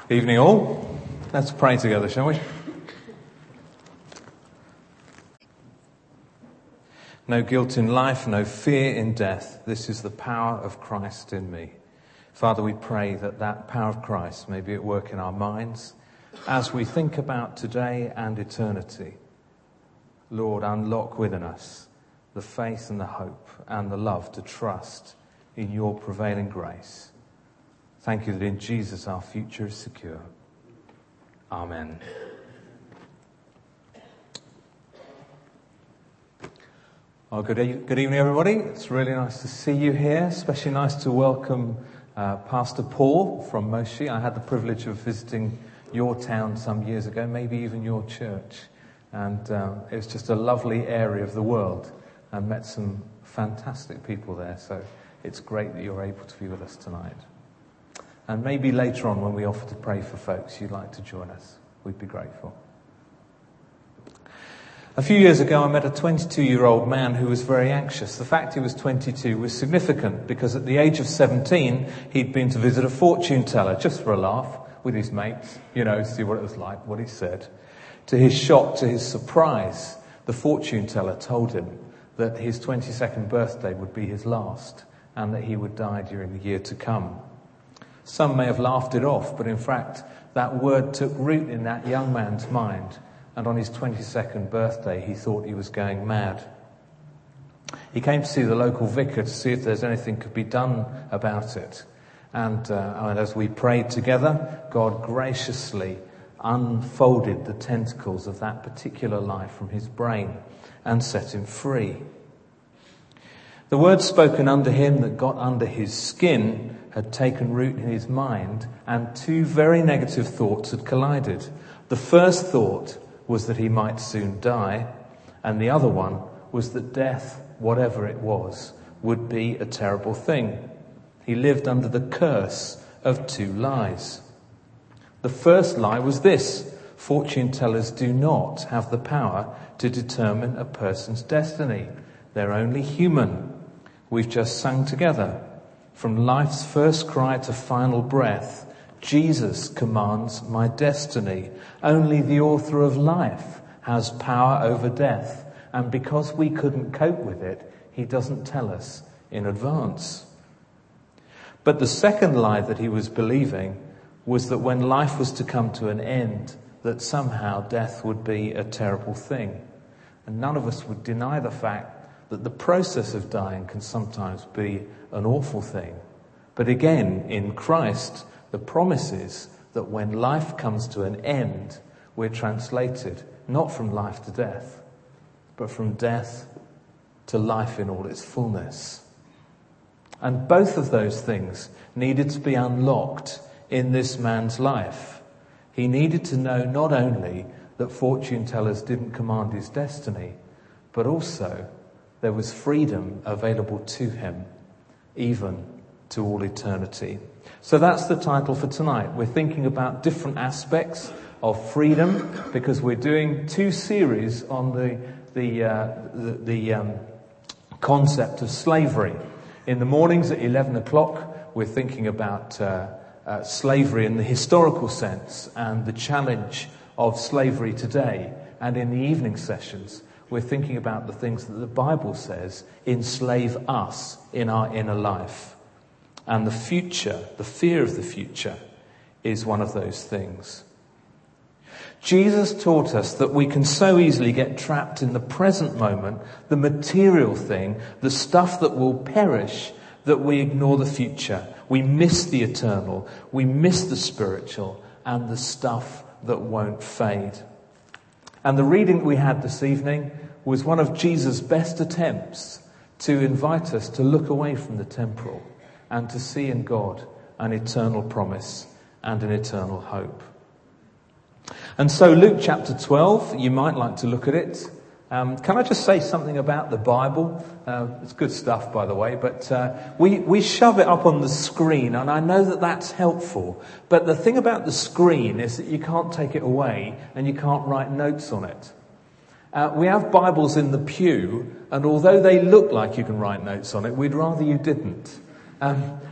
Evening all. Let's pray together, shall we? No guilt in life, no fear in death. This is the power of Christ in me. Father, we pray that that power of Christ may be at work in our minds as we think about today and eternity. Lord, unlock within us the faith and the hope and the love to trust in your prevailing grace. Thank you that in Jesus our future is secure. Amen. Well, good evening, everybody. It's really nice to see you here. Especially nice to welcome Pastor Paul from Moshi. I had the privilege of visiting your town some years ago, maybe even your church. And it was just a lovely area of the world and met some fantastic people there. So it's great that you're able to be with us tonight. And maybe later on when we offer to pray for folks, you'd like to join us. We'd be grateful. A few years ago, I met a 22-year-old man who was very anxious. The fact he was 22 was significant because at the age of 17, he'd been to visit a fortune teller just for a laugh with his mates, see what it was like, what he said. To his shock, to his surprise, the fortune teller told him that his 22nd birthday would be his last and that he would die during the year to come. Some may have laughed it off, but in fact, that word took root in that young man's mind. And on his 22nd birthday, he thought he was going mad. He came to see the local vicar to see if there's anything could be done about it. And as we prayed together, God graciously unfolded the tentacles of that particular life from his brain and set him free. The words spoken under him that got under his skin had taken root in his mind, and two very negative thoughts had collided. The first thought was that he might soon die, and the other one was that death, whatever it was, would be a terrible thing. He lived under the curse of two lies. The first lie was this: fortune tellers do not have the power to determine a person's destiny. They're only human. We've just sung together. From life's first cry to final breath, Jesus commands my destiny. Only the author of life has power over death. And because we couldn't cope with it, he doesn't tell us in advance. But the second lie that he was believing was that when life was to come to an end, that somehow death would be a terrible thing. And none of us would deny the fact that the process of dying can sometimes be an awful thing. But again, in Christ, the promise is that when life comes to an end, we're translated not from life to death, but from death to life in all its fullness. And both of those things needed to be unlocked in this man's life. He needed to know not only that fortune tellers didn't command his destiny, but also there was freedom available to him, even to all eternity. So that's the title for tonight. We're thinking about different aspects of freedom because we're doing two series on the concept of slavery. In the mornings at 11 o'clock, we're thinking about slavery in the historical sense and the challenge of slavery today. And in the evening sessions, we're thinking about the things that the Bible says enslave us in our inner life. And the future, the fear of the future, is one of those things. Jesus taught us that we can so easily get trapped in the present moment, the material thing, the stuff that will perish, that we ignore the future. We miss the eternal, we miss the spiritual, and the stuff that won't fade. And the reading we had this evening was one of Jesus' best attempts to invite us to look away from the temporal and to see in God an eternal promise and an eternal hope. And so Luke chapter 12, you might like to look at it. Can I just say something about the Bible? It's good stuff, by the way, but we shove it up on the screen, and I know that that's helpful. But the thing about the screen is that you can't take it away and you can't write notes on it. We have Bibles in the pew, and although they look like you can write notes on it, we'd rather you didn't.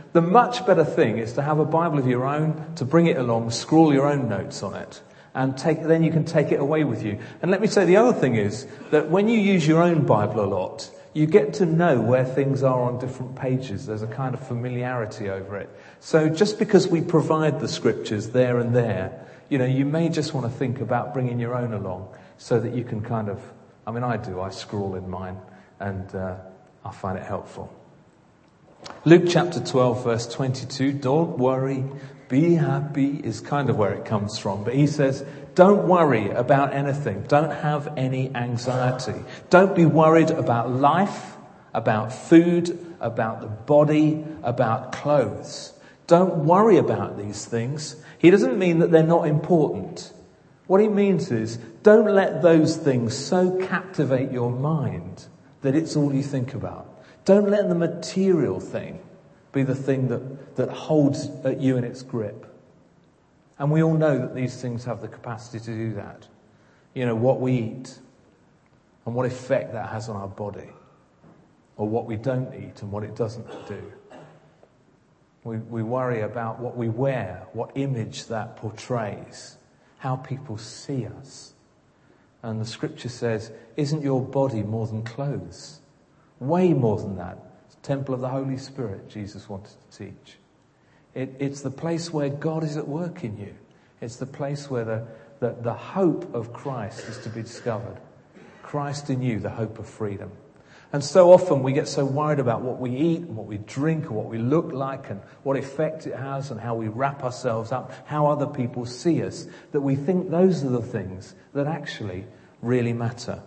The much better thing is to have a Bible of your own, to bring it along, scrawl your own notes on it, and then you can take it away with you. And let me say the other thing is that when you use your own Bible a lot, you get to know where things are on different pages. There's a kind of familiarity over it. So just because we provide the scriptures there and there, you may just want to think about bringing your own along so that you can I scrawl in mine, and I find it helpful. Luke chapter 12 verse 22, don't worry, be happy is kind of where it comes from. But he says, don't worry about anything. Don't have any anxiety. Don't be worried about life, about food, about the body, about clothes. Don't worry about these things. He doesn't mean that they're not important. What he means is, don't let those things so captivate your mind that it's all you think about. Don't let the material thing be the thing that holds at you in its grip. And we all know that these things have the capacity to do that. What we eat and what effect that has on our body, or what we don't eat and what it doesn't do. We worry about what we wear, what image that portrays, how people see us. And the scripture says, isn't your body more than clothes? Way more than that. It's the temple of the Holy Spirit, Jesus wanted to teach. It's the place where God is at work in you. It's the place where the hope of Christ is to be discovered. Christ in you, the hope of freedom. And so often we get so worried about what we eat and what we drink and what we look like and what effect it has and how we wrap ourselves up, how other people see us, that we think those are the things that actually really matter.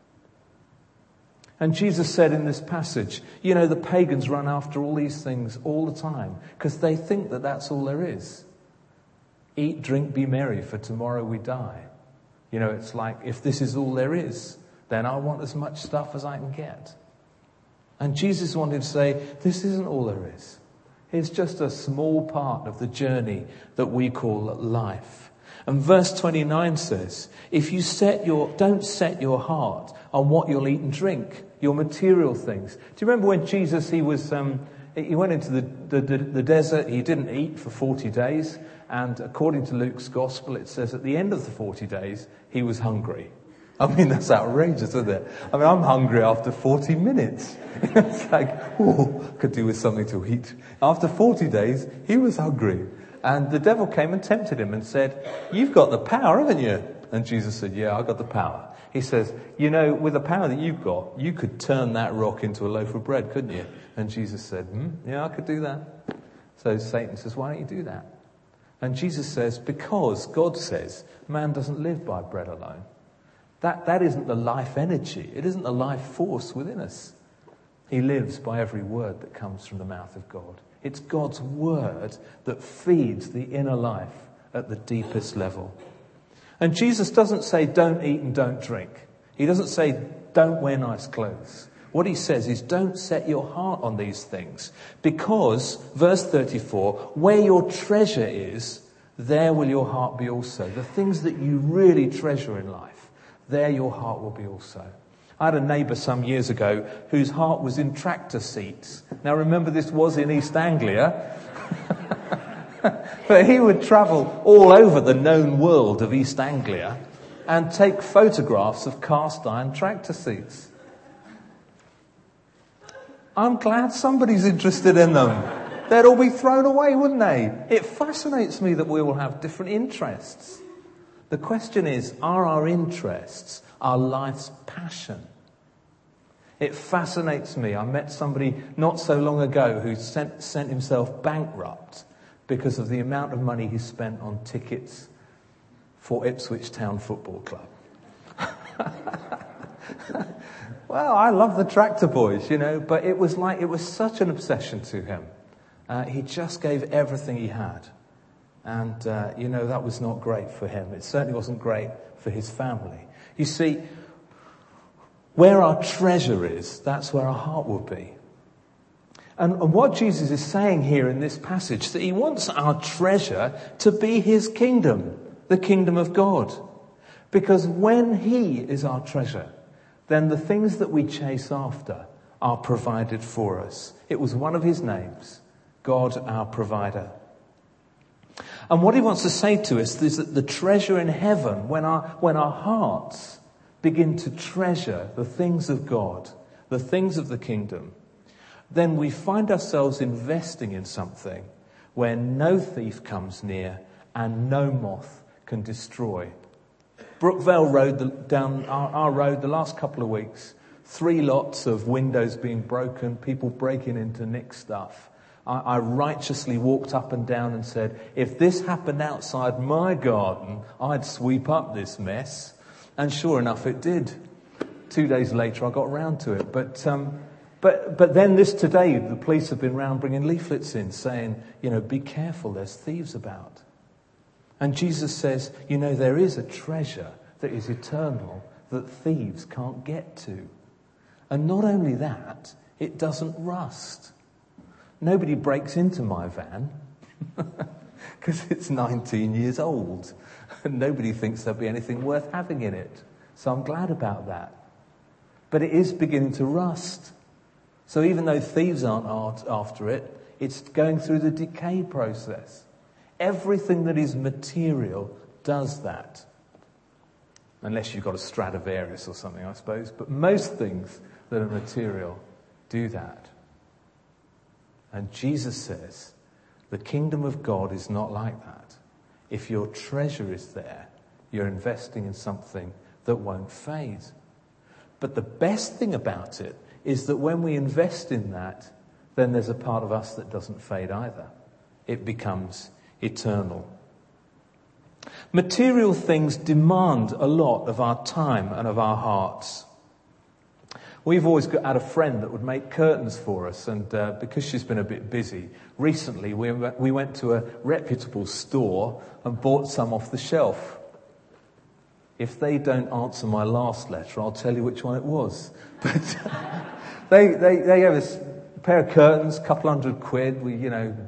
And Jesus said in this passage, the pagans run after all these things all the time because they think that that's all there is. Eat, drink, be merry, for tomorrow we die. It's like, if this is all there is, then I want as much stuff as I can get. And Jesus wanted to say, this isn't all there is. It's just a small part of the journey that we call life. And verse 29 says, if you don't set your heart on what you'll eat and drink, your material things. Do you remember when Jesus, he went into the desert, he didn't eat for 40 days, and according to Luke's gospel, it says at the end of the 40 days, he was hungry. That's outrageous, isn't it? I'm hungry after 40 minutes. It's like, could do with something to eat. After 40 days, he was hungry. And the devil came and tempted him and said, you've got the power, haven't you? And Jesus said, yeah, I've got the power. He says, with the power that you've got, you could turn that rock into a loaf of bread, couldn't you? And Jesus said, yeah, I could do that. So Satan says, why don't you do that? And Jesus says, because God says, man doesn't live by bread alone. That isn't the life energy. It isn't the life force within us. He lives by every word that comes from the mouth of God. It's God's word that feeds the inner life at the deepest level. And Jesus doesn't say don't eat and don't drink. He doesn't say don't wear nice clothes. What he says is don't set your heart on these things. Because, verse 34, where your treasure is, there will your heart be also. The things that you really treasure in life, there your heart will be also. I had a neighbour some years ago whose heart was in tractor seats. Now remember, this was in East Anglia. But he would travel all over the known world of East Anglia and take photographs of cast iron tractor seats. I'm glad somebody's interested in them. They'd all be thrown away, wouldn't they? It fascinates me that we all have different interests. The question is, are our interests our life's passion? It fascinates me. I met somebody not so long ago who sent himself bankrupt because of the amount of money he spent on tickets for Ipswich Town Football Club. Well, I love the Tractor Boys, but it was such an obsession to him. He just gave everything he had. And, that was not great for him. It certainly wasn't great for his family. You see, where our treasure is, that's where our heart will be. And what Jesus is saying here in this passage, that he wants our treasure to be his kingdom, the kingdom of God. Because when he is our treasure, then the things that we chase after are provided for us. It was one of his names, God our provider. And what he wants to say to us is that the treasure in heaven, when our hearts begin to treasure the things of God, the things of the kingdom, then we find ourselves investing in something where no thief comes near and no moth can destroy. Brookvale Road, down our road the last couple of weeks, 3 lots of windows being broken, people breaking into nick stuff. I righteously walked up and down and said, if this happened outside my garden, I'd sweep up this mess. And sure enough, it did. 2 days later, I got round to it. But then today, the police have been round bringing leaflets in saying, be careful, there's thieves about. And Jesus says, there is a treasure that is eternal that thieves can't get to. And not only that, it doesn't rust. Nobody breaks into my van because it's 19 years old. And nobody thinks there'll be anything worth having in it. So I'm glad about that. But it is beginning to rust. So even though thieves aren't after it, it's going through the decay process. Everything that is material does that. Unless you've got a Stradivarius or something, I suppose. But most things that are material do that. And Jesus says, the kingdom of God is not like that. If your treasure is there, you're investing in something that won't fade. But the best thing about it is that when we invest in that, then there's a part of us that doesn't fade either. It becomes eternal. Material things demand a lot of our time and of our hearts. We've always had a friend that would make curtains for us, and because she's been a bit busy, recently we went to a reputable store and bought some off the shelf. If they don't answer my last letter, I'll tell you which one it was. But they gave us a pair of curtains, a couple £100. We,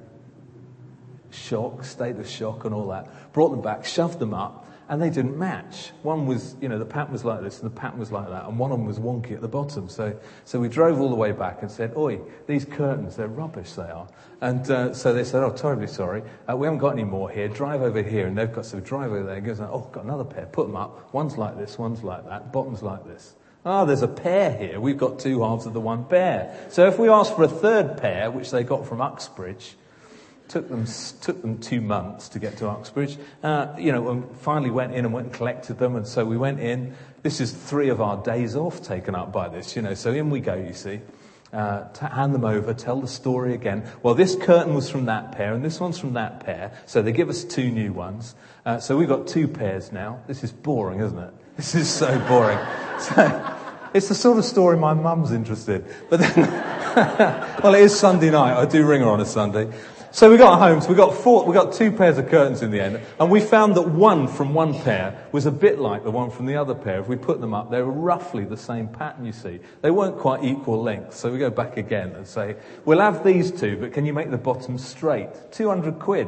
state of shock and all that. Brought them back, shoved them up, and they didn't match. One was, the pattern was like this and the pattern was like that, and one of them was wonky at the bottom. So we drove all the way back and said, oi, these curtains, they're rubbish, they are. And so they said, oh, terribly sorry, we haven't got any more here, drive over here. And they've got, so we drive over there and goes, oh, got another pair, put them up. One's like this, one's like that, bottom's like this. Ah, there's a pair here. We've got 2 halves of the one pair. So if we asked for a third pair, which they got from Uxbridge, took them 2 months to get to Uxbridge, and finally went in and collected them. And so we went in. This is 3 of our days off taken up by this, So in we go, you see. To hand them over, tell the story again. Well, this curtain was from that pair and this one's from that pair. So they give us 2 new ones. So we've got 2 pairs now. This is boring, isn't it? This is so boring. So it's the sort of story my mum's interested. But then, well, it is Sunday night. I do ring her on a Sunday. So we got home, so we got 2 pairs of curtains in the end, and we found that one from one pair was a bit like the one from the other pair. If we put them up, they were roughly the same pattern, you see. They weren't quite equal length, so we go back again and say, we'll have these 2, but can you make the bottom straight? £200.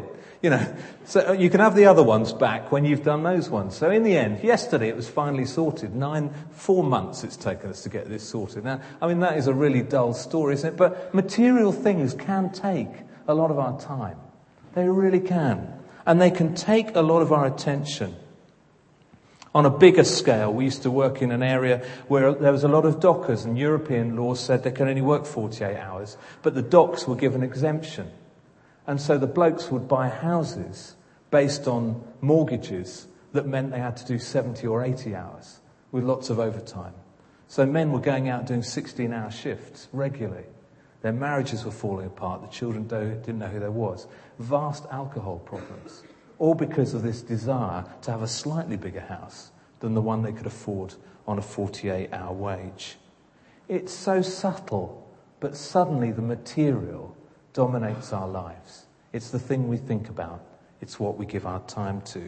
So you can have the other ones back when you've done those ones. So in the end, yesterday it was finally sorted. 4 months it's taken us to get this sorted. Now, that is a really dull story, isn't it? But material things can take a lot of our time. They really can. And they can take a lot of our attention. On a bigger scale, we used to work in an area where there was a lot of dockers, and European law said they can only work 48 hours, but the docks were given exemption. And so the blokes would buy houses based on mortgages that meant they had to do 70 or 80 hours with lots of overtime. So men were going out doing 16-hour shifts regularly. Their marriages were falling apart. The children didn't know who there was. Vast alcohol problems. All because of this desire to have a slightly bigger house than the one they could afford on a 48-hour wage. It's so subtle, but suddenly the material dominates our lives. It's the thing we think about. It's what we give our time to.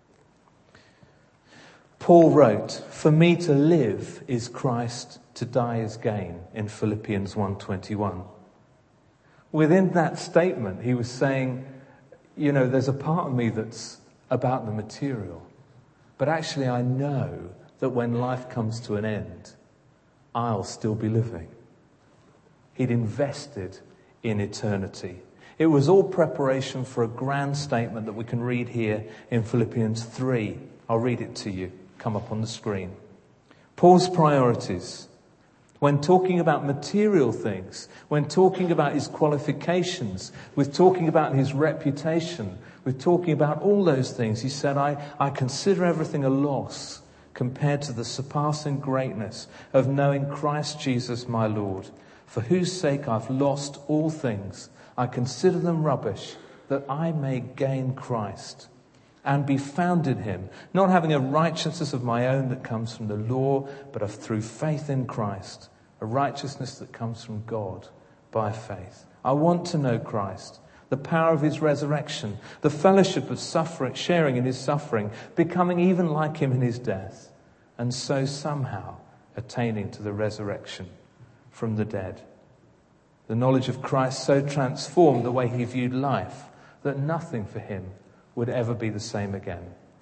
Paul wrote, "For me to live is Christ, to die is gain," in Philippians 1:21. Within that statement, he was saying, there's a part of me that's about the material. But actually I know that when life comes to an end, I'll still be living. He'd invested in eternity. It was all preparation for a grand statement that we can read here in Philippians 3. I'll read it to you. Come up on the screen. Paul's priorities. When talking about material things, when talking about his qualifications, with talking about his reputation, with talking about all those things, he said, I consider everything a loss compared to the surpassing greatness of knowing Christ Jesus my Lord, for whose sake I've lost all things. I consider them rubbish, that I may gain Christ and be found in him, not having a righteousness of my own that comes from the law, but of through faith in Christ, a righteousness that comes from God by faith. I want to know Christ, the power of his resurrection, the fellowship of suffering, sharing in his suffering, becoming even like him in his death, and so somehow attaining to the resurrection from the dead. The knowledge of Christ so transformed the way he viewed life that nothing for him would ever be the same again.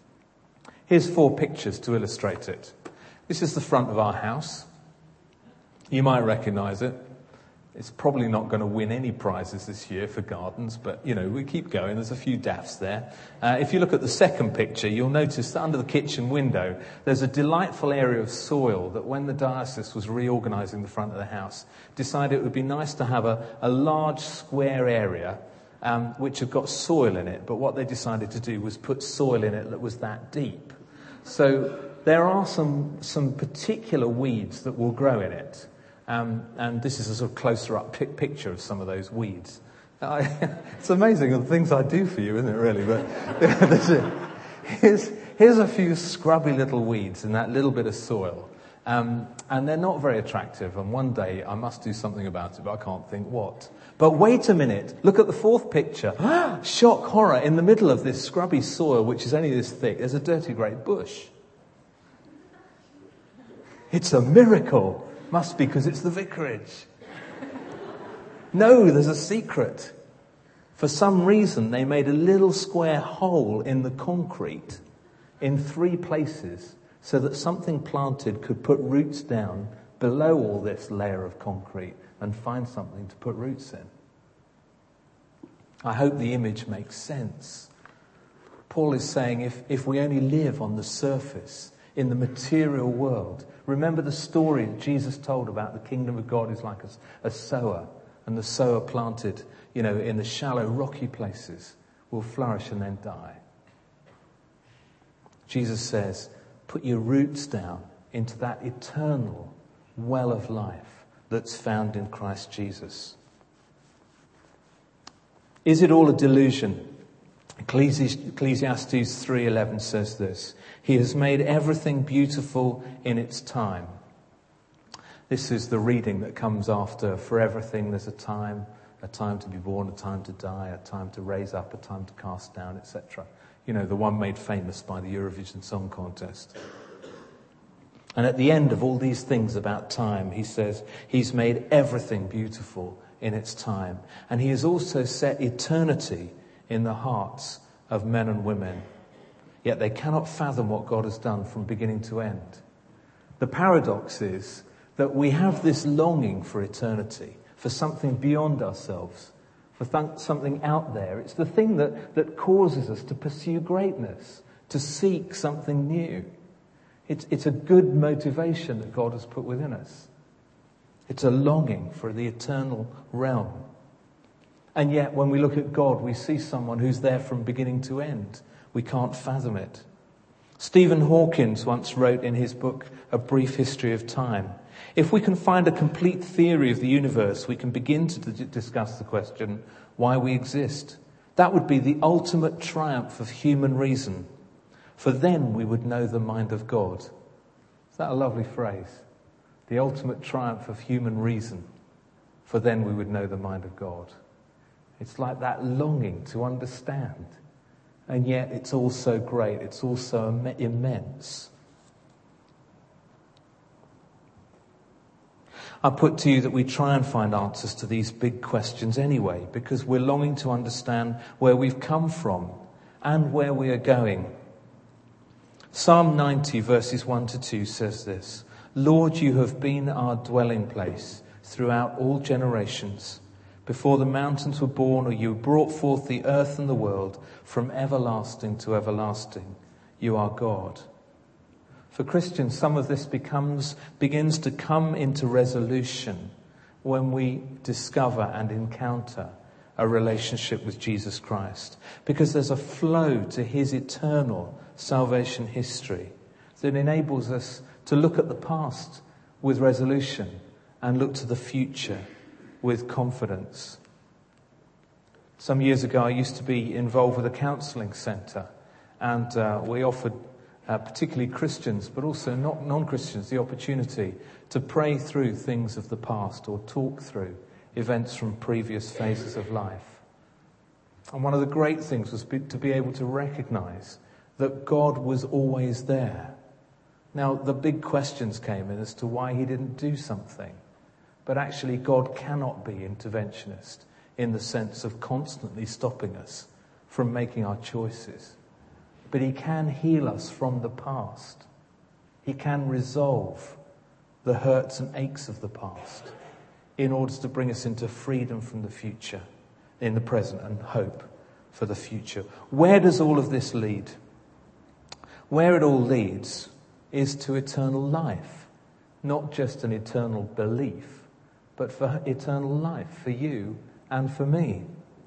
Here's 4 pictures to illustrate it. This is the front of our house. You might recognise it. It's probably not going to win any prizes this year for gardens, but, we keep going. There's a few daffs there. If you look at the second picture, you'll notice that under the kitchen window, there's a delightful area of soil that when the diocese was reorganising the front of the house, decided it would be nice to have a large square area which had got soil in it. But what they decided to do was put soil in it that was that deep. So there are some particular weeds that will grow in it. And this is a sort of closer up picture of some of those weeds. It's amazing the things I do for you, isn't it, really? But here's a few scrubby little weeds in that little bit of soil. And they're not very attractive. And one day I must do something about it, but I can't think what. But wait a minute. Look at the 4th picture. Shock, horror. In the middle of this scrubby soil, which is only this thick, there's a dirty great bush. It's a miracle. Must be because it's the vicarage. No, there's a secret. For some reason, they made a little square hole in the concrete in 3 places so that something planted could put roots down below all this layer of concrete and find something to put roots in. I hope the image makes sense. Paul is saying if we only live on the surface, in the material world. Remember the story that Jesus told about the kingdom of God is like a sower, and the sower planted, in the shallow, rocky places will flourish and then die. Jesus says, put your roots down into that eternal well of life that's found in Christ Jesus. Is it all a delusion? Ecclesiastes 3:11 says this. He has made everything beautiful in its time. This is the reading that comes after, for everything there's a time to be born, a time to die, a time to raise up, a time to cast down, etc. The one made famous by the Eurovision Song Contest. And at the end of all these things about time, he says, he's made everything beautiful in its time. And he has also set eternity in the hearts of men and women. Yet they cannot fathom what God has done from beginning to end. The paradox is that we have this longing for eternity, for something beyond ourselves, for something out there. It's the thing that causes us to pursue greatness, to seek something new. It's a good motivation that God has put within us. It's a longing for the eternal realm. And yet when we look at God, we see someone who's there from beginning to end. We can't fathom it. Stephen Hawkins once wrote in his book, A Brief History of Time, if we can find a complete theory of the universe, we can begin to discuss the question why we exist. That would be the ultimate triumph of human reason. For then we would know the mind of God. Is that a lovely phrase? The ultimate triumph of human reason. For then we would know the mind of God. It's like that longing to understand. And yet it's all so great. It's all so immense. I put to you that we try and find answers to these big questions anyway, because we're longing to understand where we've come from and where we are going. Psalm 90 verses 1 to 2 says this, Lord, you have been our dwelling place throughout all generations. before the mountains were born, or you brought forth the earth and the world, from everlasting to everlasting, you are God. For Christians, some of this begins to come into resolution when we discover and encounter a relationship with Jesus Christ, because there's a flow to his eternal salvation history that enables us to look at the past with resolution and look to the future with confidence. Some years ago, I used to be involved with a counselling centre, and we offered particularly Christians, but also non-Christians, the opportunity to pray through things of the past or talk through events from previous phases of life. And one of the great things was to be able to recognise that God was always there. Now, the big questions came in as to why he didn't do something. But actually, God cannot be interventionist in the sense of constantly stopping us from making our choices. But he can heal us from the past. He can resolve the hurts and aches of the past in order to bring us into freedom from the future, in the present, and hope for the future. Where does all of this lead? Where it all leads is to eternal life, not just an eternal belief, but for eternal life, for you and for me.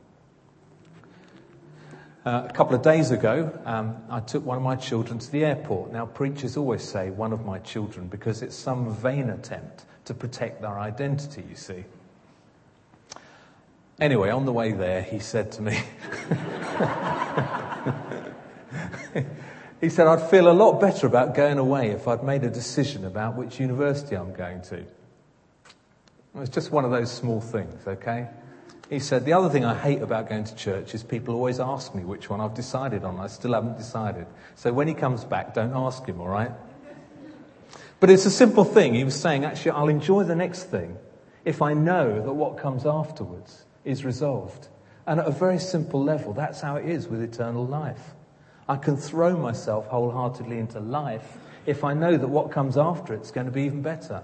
A couple of days ago, I took one of my children to the airport. Now, preachers always say one of my children because it's some vain attempt to protect their identity, you see. Anyway, on the way there, he said to me, he said, I'd feel a lot better about going away if I'd made a decision about which university I'm going to. It was just one of those small things, okay? He said, the other thing I hate about going to church is people always ask me which one I've decided on. I still haven't decided. So when he comes back, don't ask him, all right? But it's a simple thing. He was saying, actually, I'll enjoy the next thing if I know that what comes afterwards is resolved. And at a very simple level, that's how it is with eternal life. I can throw myself wholeheartedly into life if I know that what comes after it's going to be even better.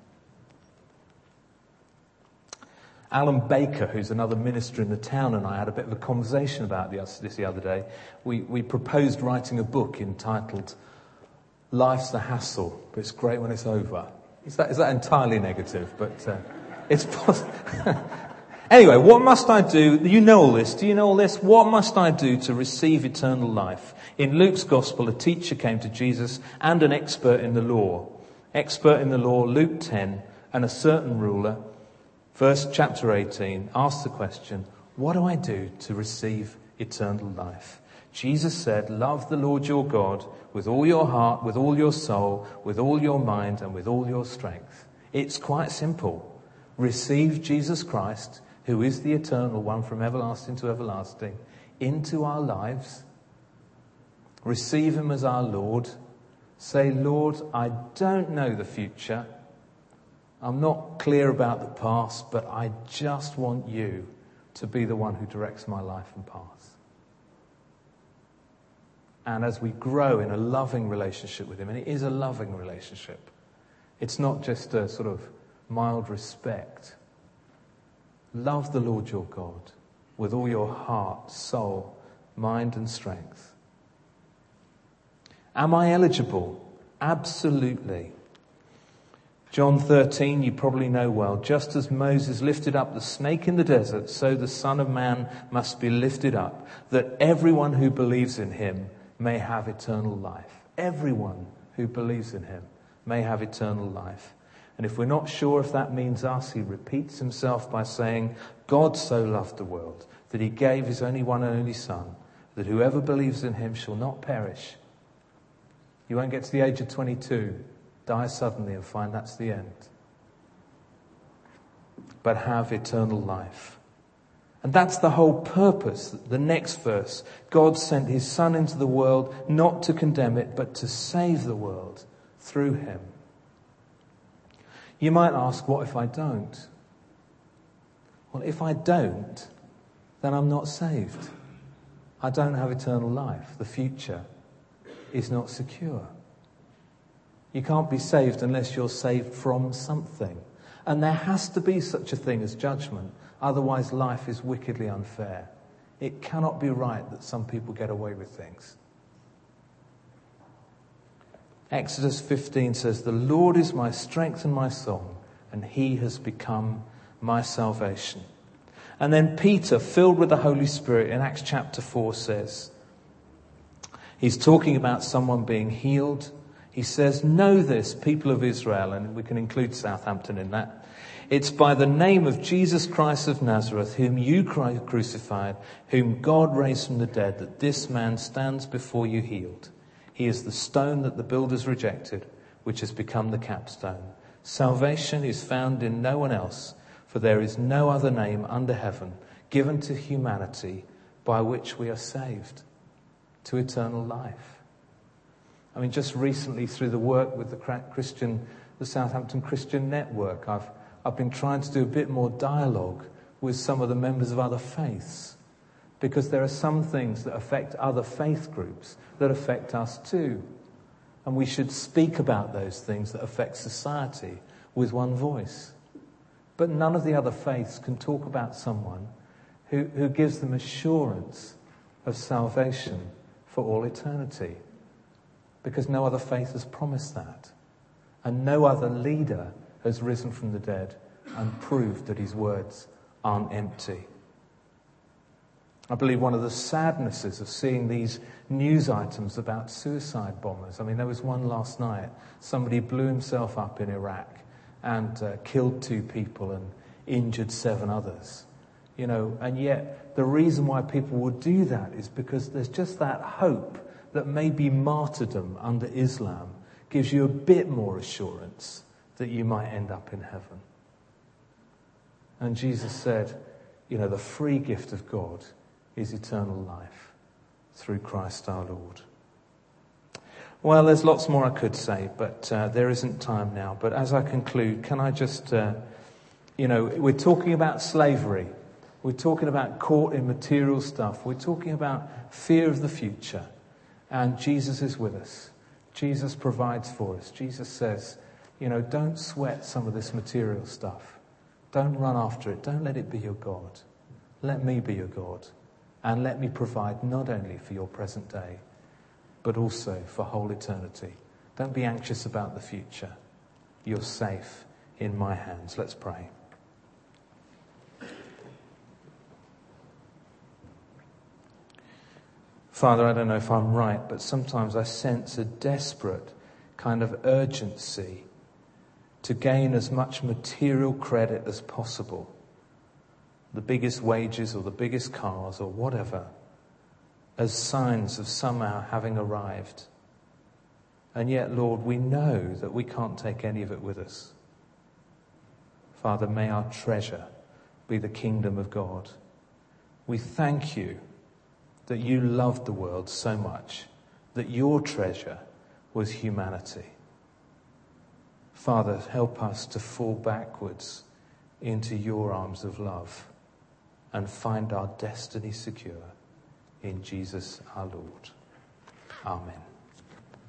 Alan Baker, who's another minister in the town, and I had a bit of a conversation about this the other day. We proposed writing a book entitled Life's a Hassle, but it's great when it's over. Is that entirely negative? But it's possible. Anyway, what must I do? You know all this. Do you know all this? What must I do to receive eternal life? In Luke's Gospel, a teacher came to Jesus and an expert in the law. Expert in the law, Luke 10, and a certain ruler, chapter 18, asked the question, what do I do to receive eternal life? Jesus said, love the Lord your God with all your heart, with all your soul, with all your mind, and with all your strength. It's quite simple. Receive Jesus Christ, who is the eternal one from everlasting to everlasting, into our lives. Receive him as our Lord. Say, Lord, I don't know the future. I'm not clear about the past, but I just want you to be the one who directs my life and path. And as we grow in a loving relationship with him, and it is a loving relationship, it's not just a sort of mild respect. Love the Lord your God with all your heart, soul, mind and strength. Am I eligible? Absolutely. John 13, you probably know well. Just as Moses lifted up the snake in the desert, so the Son of Man must be lifted up, that everyone who believes in him may have eternal life. Everyone who believes in him may have eternal life. And if we're not sure if that means us, he repeats himself by saying, God so loved the world that he gave his only one and only Son, that whoever believes in him shall not perish. You won't get to the age of 22, die suddenly and find that's the end. But have eternal life. And that's the whole purpose. The next verse, God sent his Son into the world not to condemn it, but to save the world through him. You might ask, what if I don't? Well, if I don't, then I'm not saved. I don't have eternal life. The future is not secure. You can't be saved unless you're saved from something. And there has to be such a thing as judgment. Otherwise, life is wickedly unfair. It cannot be right that some people get away with things. Exodus 15 says, "The Lord is my strength and my song, and he has become my salvation." And then Peter, filled with the Holy Spirit, in Acts chapter 4 says, he's talking about someone being healed. He says, "Know this, people of Israel," and we can include Southampton in that. "It's by the name of Jesus Christ of Nazareth, whom you crucified, whom God raised from the dead, that this man stands before you healed. He is the stone that the builders rejected, which has become the capstone. Salvation is found in no one else, for there is no other name under heaven given to humanity by which we are saved to eternal life." I mean, just recently through the work with the Southampton Christian Network, I've been trying to do a bit more dialogue with some of the members of other faiths, because there are some things that affect other faith groups that affect us too. And we should speak about those things that affect society with one voice. But none of the other faiths can talk about someone who gives them assurance of salvation for all eternity, because no other faith has promised that. And no other leader has risen from the dead and proved that his words aren't empty. I believe one of the sadnesses of seeing these news items about suicide bombers. I mean, there was one last night. Somebody blew himself up in Iraq and killed 2 people and injured 7 others. You know, and yet the reason why people would do that is because there's just that hope that maybe martyrdom under Islam gives you a bit more assurance that you might end up in heaven. And Jesus said, you know, the free gift of God is eternal life through Christ our Lord. Well, there's lots more I could say, but there isn't time now. But as I conclude, can I just, we're talking about slavery. We're talking about caught in material stuff. We're talking about fear of the future. And Jesus is with us. Jesus provides for us. Jesus says, don't sweat some of this material stuff. Don't run after it. Don't let it be your God. Let me be your God. And let me provide not only for your present day, but also for whole eternity. Don't be anxious about the future. You're safe in my hands. Let's pray. Father, I don't know if I'm right, but sometimes I sense a desperate kind of urgency to gain as much material credit as possible. The biggest wages or the biggest cars or whatever, as signs of somehow having arrived. And yet, Lord, we know that we can't take any of it with us. Father, may our treasure be the kingdom of God. We thank you that you loved the world so much that your treasure was humanity. Father, help us to fall backwards into your arms of love and find our destiny secure in Jesus our Lord. Amen.